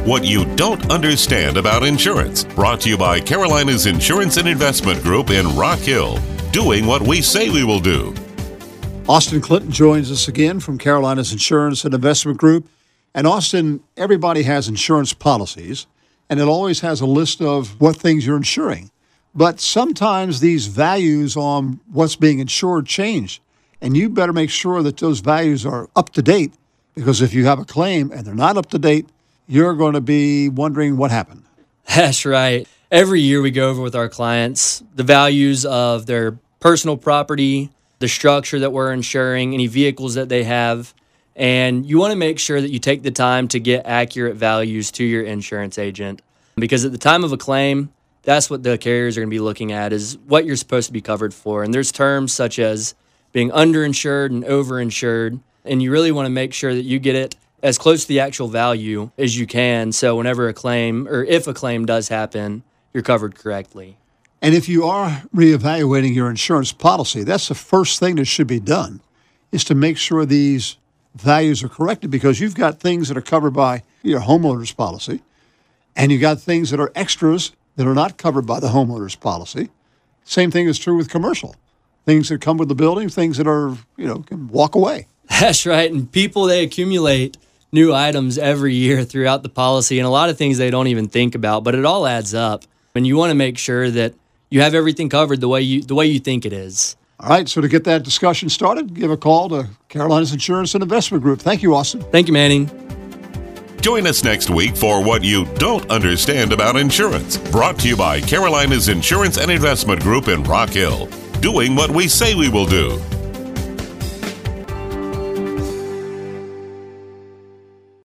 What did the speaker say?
What You Don't Understand About Insurance. Brought to you by Carolina's Insurance and Investment Group in Rock Hill. Doing what we say we will do. Austin Clinton joins us again from Carolina's Insurance and Investment Group. And Austin, everybody has insurance policies, and it always has a list of what things you're insuring. But sometimes these values on what's being insured change, and you better make sure that those values are up to date, because if you have a claim and they're not up to date, you're going to be wondering what happened. That's right. Every year we go over with our clients the values of their personal property, the structure that we're insuring, any vehicles that they have, and you want to make sure that you take the time to get accurate values to your insurance agent, because at the time of a claim, that's what the carriers are going to be looking at, is what you're supposed to be covered for. And there's terms such as being underinsured and overinsured, and you really want to make sure that you get it as close to the actual value as you can, so whenever a claim, or if a claim does happen, you're covered correctly. And if you are reevaluating your insurance policy, that's the first thing that should be done, is to make sure these values are corrected, because you've got things that are covered by your homeowner's policy, and you've got things that are extras that are not covered by the homeowner's policy. Same thing is true with commercial. Things that come with the building, things that are, can walk away. That's right. And people, they accumulate new items every year throughout the policy, and a lot of things they don't even think about, but it all adds up. And you want to make sure that you have everything covered the way you think it is. All right, so to get that discussion started, give a call to Carolina's Insurance and Investment Group. Thank you, Austin. Thank you, Manning. Join us next week for What You Don't Understand About Insurance. Brought to you by Carolina's Insurance and Investment Group in Rock Hill. Doing what we say we will do.